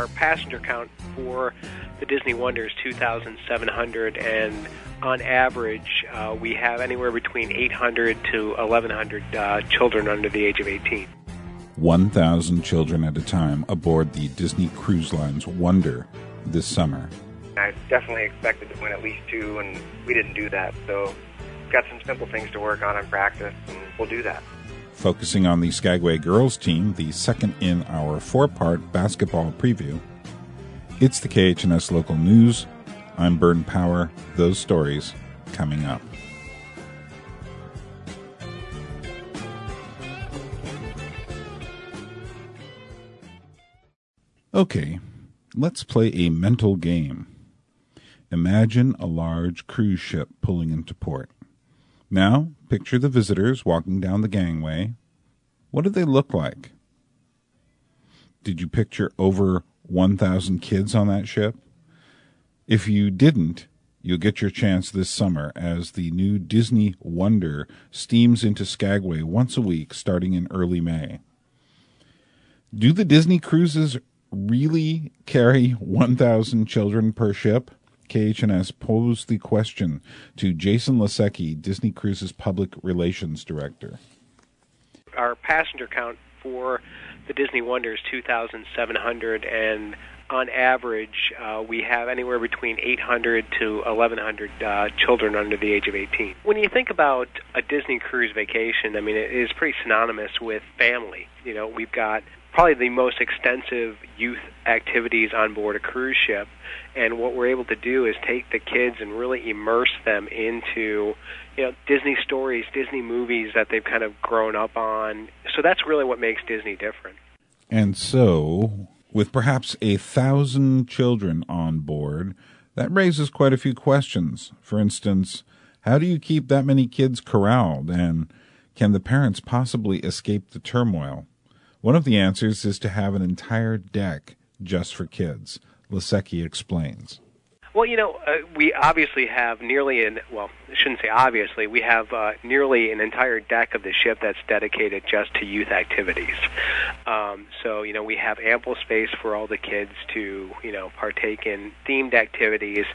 Our passenger count for the Disney Wonder is 2,700, and on average, we have anywhere between 800 to 1,100 children under the age of 18. 1,000 children at a time aboard the Disney Cruise Line's Wonder this summer. I definitely expected to win at least 2, and we didn't do that, so we've got some simple things to work on in practice, and we'll do that. Focusing on the Skagway girls team, the second in our 4-part basketball preview, it's the KHNS Local News. I'm Burn Power. Those stories coming up. Okay, let's play a mental game. Imagine a large cruise ship pulling into port. Now, picture the visitors walking down the gangway. What do they look like? Did you picture over 1,000 kids on that ship? If you didn't, you'll get your chance this summer as the new Disney Wonder steams into Skagway once a week starting in early May. Do the Disney cruises really carry 1,000 children per ship? KHNS posed the question to Jason Lasecki, Disney Cruises Public Relations Director. Our passenger count for the Disney Wonder is 2,700, and on average, we have anywhere between 800 to 1,100 children under the age of 18. When you think about a Disney cruise vacation, I mean, it is pretty synonymous with family. You know, we've got probably the most extensive youth activities on board a cruise ship, and what we're able to do is take the kids and really immerse them into, you know, Disney stories, Disney movies that they've kind of grown up on. So that's really what makes Disney different. And so, with perhaps 1,000 children on board, that raises quite a few questions. For instance, how do you keep that many kids corralled, and can the parents possibly escape the turmoil? One of the answers is to have an entire deck just for kids. Lasecki explains. Well, you know, we obviously have nearly I shouldn't say obviously, we have nearly an entire deck of the ship that's dedicated just to youth activities. So, you know, we have ample space for all the kids to, you know, partake in themed activities,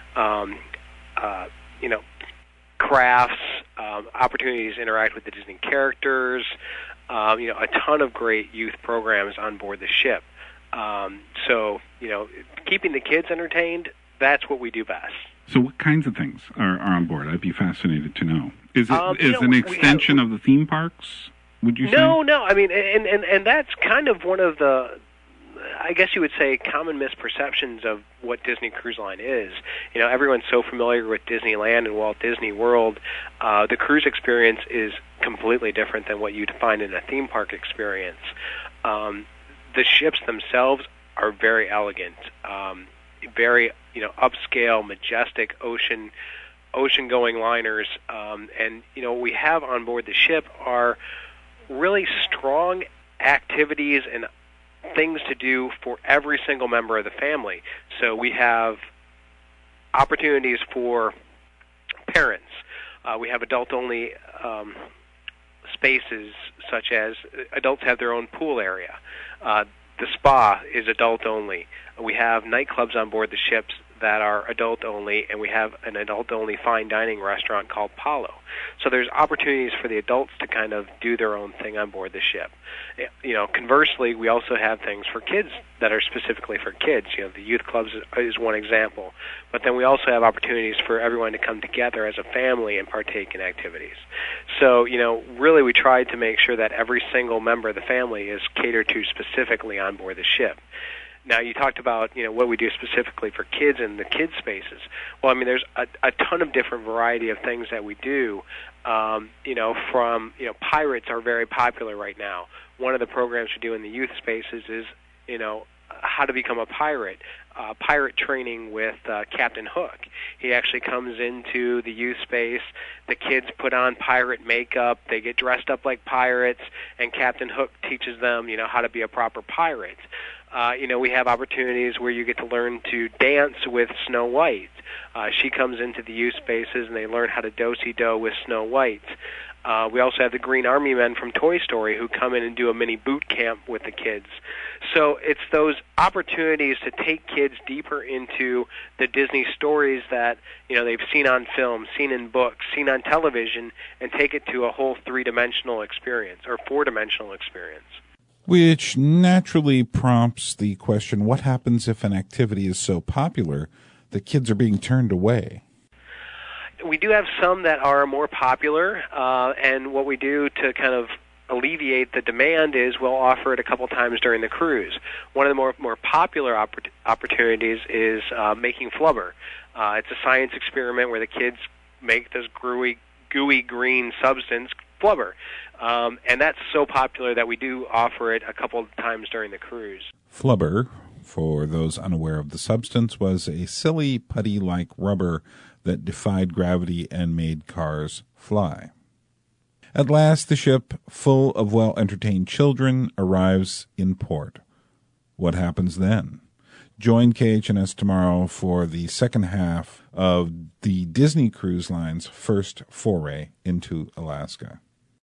you know, crafts, opportunities to interact with the Disney characters, you know, a ton of great youth programs on board the ship. So, you know, keeping the kids entertained, that's what we do best. So what kinds of things are on board? I'd be fascinated to know. Is it you know, an extension of the theme parks, would you say? No. I mean, and that's kind of one of the, I guess you would say, common misperceptions of what Disney Cruise Line is. You know, everyone's so familiar with Disneyland and Walt Disney World. The cruise experience is completely different than what you'd find in a theme park experience. The ships themselves are very elegant, very, you know, upscale, majestic ocean-going liners, and, you know, what we have on board the ship are really strong activities and things to do for every single member of the family. So we have opportunities for parents. We have adult-only spaces, such as adults have their own pool area. The spa is adult-only. We have nightclubs on board the ships that are adult-only, and we have an adult-only fine dining restaurant called Palo. So there's opportunities for the adults to kind of do their own thing on board the ship. You know, conversely, we also have things for kids that are specifically for kids. You know, the youth clubs is one example. But then we also have opportunities for everyone to come together as a family and partake in activities. So, you know, really we tried to make sure that every single member of the family is catered to specifically on board the ship. Now, you talked about, you know, what we do specifically for kids and the kids spaces. Well, I mean, there's a ton of different variety of things that we do. You know, from, you know, pirates are very popular right now. One of the programs we do in the youth spaces is, you know, how to become a pirate. Pirate training with Captain Hook. He actually comes into the youth space. The kids put on pirate makeup. They get dressed up like pirates, and Captain Hook teaches them, you know, how to be a proper pirate. You know, we have opportunities where you get to learn to dance with Snow White. She comes into the youth spaces, and they learn how to do-si-do with Snow White. We also have the Green Army Men from Toy Story who come in and do a mini boot camp with the kids. So it's those opportunities to take kids deeper into the Disney stories that, you know, they've seen on film, seen in books, seen on television, and take it to a whole three-dimensional experience or four-dimensional experience. Which naturally prompts the question, what happens if an activity is so popular that kids are being turned away? We do have some that are more popular, and what we do to kind of alleviate the demand is we'll offer it a couple times during the cruise. One of the more popular opportunities is making flubber. It's a science experiment where the kids make this gooey green substance, flubber. And that's so popular that we do offer it a couple of times during the cruise. Flubber, for those unaware of the substance, was a silly putty-like rubber that defied gravity and made cars fly. At last, the ship, full of well-entertained children, arrives in port. What happens then? Join KHNS tomorrow for the second half of the Disney Cruise Line's first foray into Alaska.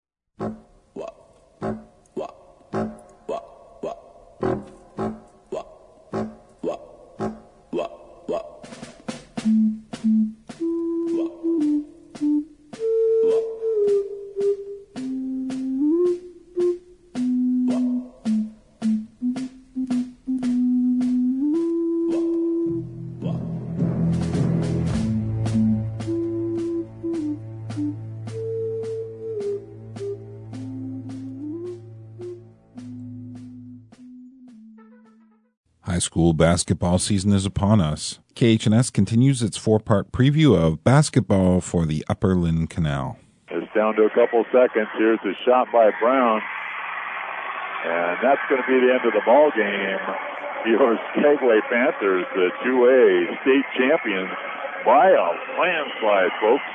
High school basketball season is upon us. KHNS continues its four-part preview of basketball for the Upper Lynn Canal. It's down to a couple seconds. Here's a shot by Brown. And that's going to be the end of the ball game. Your Skagway Panthers, the 2A state champions, by a landslide, folks.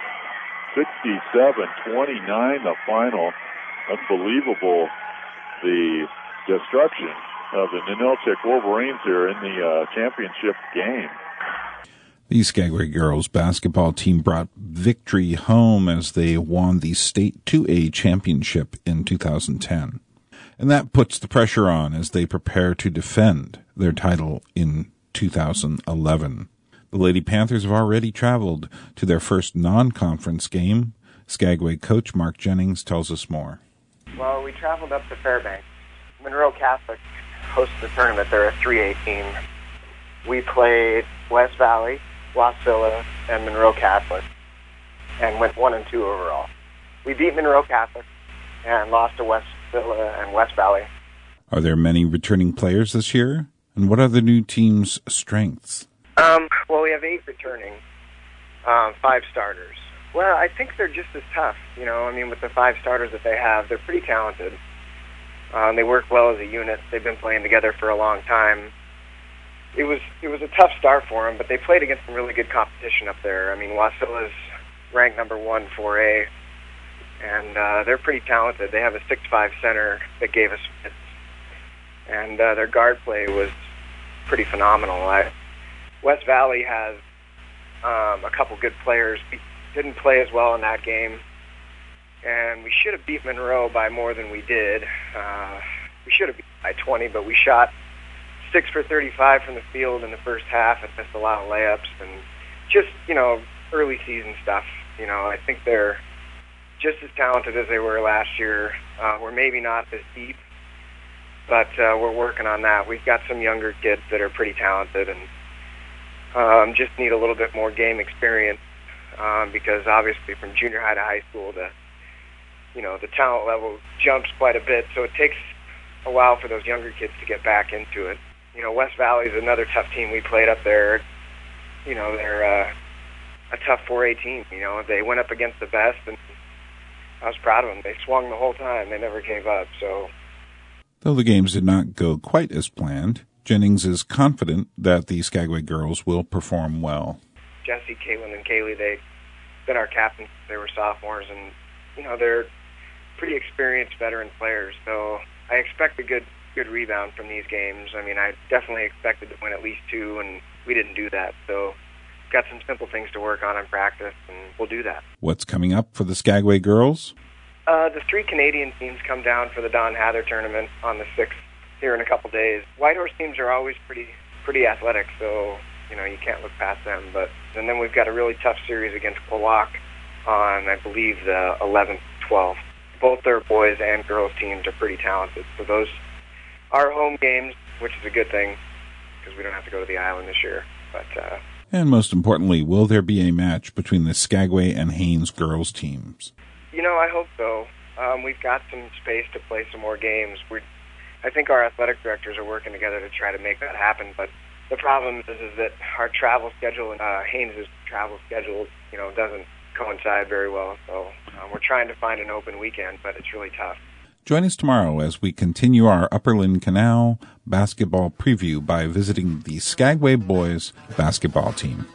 67-29, the final. Unbelievable, the destruction of the Ninilchik Wolverines here in the championship game. The Skagway girls basketball team brought victory home as they won the state 2A championship in 2010. And that puts the pressure on as they prepare to defend their title in 2011. The Lady Panthers have already traveled to their first non-conference game. Skagway coach Mark Jennings tells us more. Well, we traveled up to Fairbanks. Monroe Catholic hosted the tournament. They're a 3A team. We played West Valley, Wasilla, and Monroe Catholic, and went 1-2 overall. We beat Monroe Catholic and lost to Wasilla and West Valley. Are there many returning players this year? And what are the new team's strengths? Well, we have 8 returning, 5 starters. Well, I think they're just as tough. You know, I mean, with the 5 starters that they have, they're pretty talented. They work well as a unit. They've been playing together for a long time. It was a tough start for them, but they played against some really good competition up there. I mean, Wasilla's ranked number 1 4A, and they're pretty talented. They have a 6'5" center that gave us fits, and their guard play was pretty phenomenal. West Valley has a couple good players. We didn't play as well in that game, and we should have beat Monroe by more than we did. We should have beat by 20, but we shot 6 for 35 from the field in the first half and missed a lot of layups and just, you know, early season stuff. You know, I think they're just as talented as they were last year. We're maybe not as deep, but we're working on that. We've got some younger kids that are pretty talented and just need a little bit more game experience because obviously from junior high to high school, the talent level jumps quite a bit, so it takes a while for those younger kids to get back into it. You know, West Valley is another tough team we played up there. You know, they're a tough 4A team. You know, they went up against the best, and I was proud of them. They swung the whole time. They never gave up. So, though the games did not go quite as planned, Jennings is confident that the Skagway girls will perform well. Jesse, Caitlin, and Kaylee, they've been our captains. They were sophomores, and, you know, they're pretty experienced veteran players. So I expect a good rebound from these games. I mean, I definitely expected to win at least 2, and we didn't do that. So got some simple things to work on in practice, and we'll do that. What's coming up for the Skagway girls? The 3 Canadian teams come down for the Don Hather tournament on the 6th here in a couple days. Whitehorse teams are always pretty athletic, so you can't look past them. And then we've got a really tough series against Qulock on, I believe, the 11th, 12th. Both their boys and girls teams are pretty talented. So those are home games, which is a good thing because we don't have to go to the island this year. And most importantly, will there be a match between the Skagway and Haines girls teams? I hope so. We've got some space to play some more games. I think our athletic directors are working together to try to make that happen, but the problem is that our travel schedule and Haynes' travel schedule, doesn't coincide very well. So we're trying to find an open weekend, but it's really tough. Join us tomorrow as we continue our Upper Lynn Canal basketball preview by visiting the Skagway boys basketball team.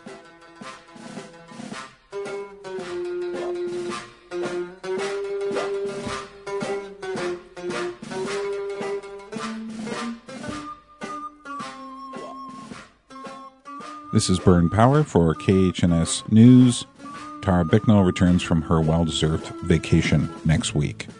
This is Burn Power for KHNS News. Tara Bicknell returns from her well-deserved vacation next week.